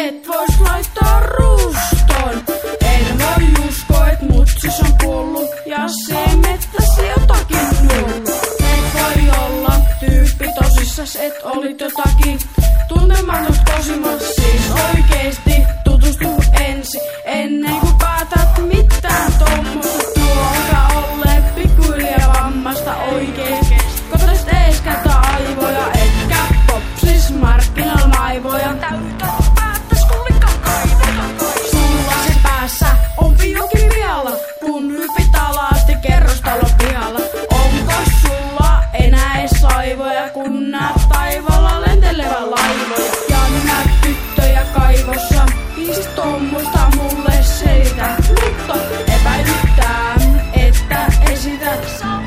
et vois laittaa ruustoon. En voi uskoa, et mutsis on kuollut ja se mettässä jotakin nuollut. Et voi olla tyyppi tosissas, et olit jotakin tuntematut kosimas. Siis oikeesti tutustu ensi ennen kuin päätät mitään tommosta. Tuoka olleen pikkuhiljaa vammasta oikeesti. Kotais teiskätä aivoja, etkä popsis markkinal maivoja. Täytät päättäs kuvikka kaivoja. Sulla se päässä on jokin vialla, kun hypit alasti kerrostalon pihalla. Onko sulla enää ees aivoja, kun näet taivaalla lentelevän laivoja? Ja näet tyttöjä kaivossa, siis tommoista mulle selitä. Mutta epäilyttää, että esität.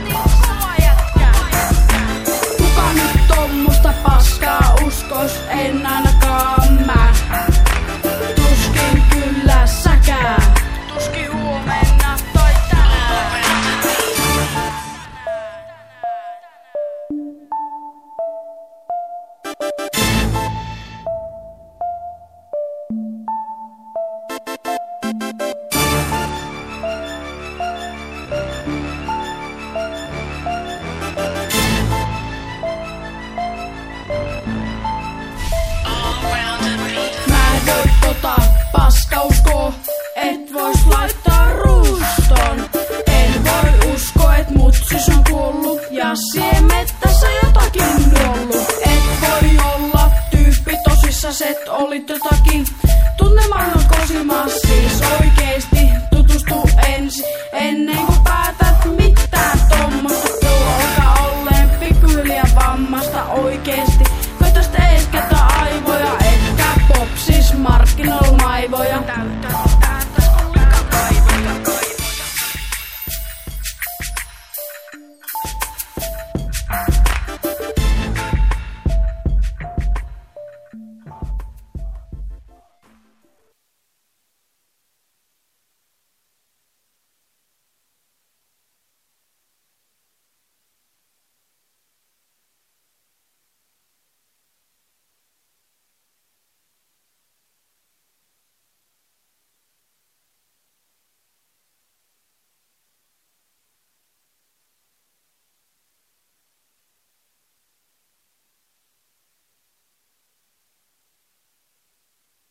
Kuka nyt tommosta paskaa uskos, en ainakaan mä. Tuskin kyllä säkään. Tuskin huomenna tai tänään. Mä en voi paskauskoo, et vois laittaa ruustoon. En voi uskoa, et mutsis on kuollut ja siemettässä jotakin nuollut. Et voi olla tyyppi tosissas, et olit jotakin tuntematon kosimas. Siis oikeesti